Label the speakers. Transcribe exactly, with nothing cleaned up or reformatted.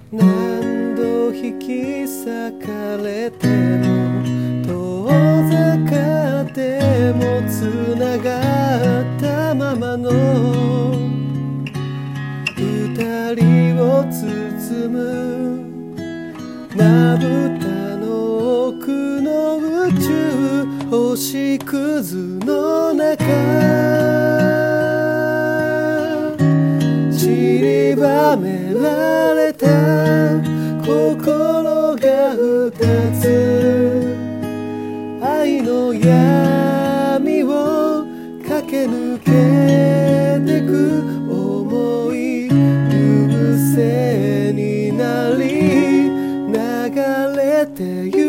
Speaker 1: 何度引き裂かれても遠ざかってもつながったままの二人を包むまぶたの奥の宇宙星屑の中散りばめられた心が二つ愛の闇を駆け抜けてく想い優勢になり流れてゆく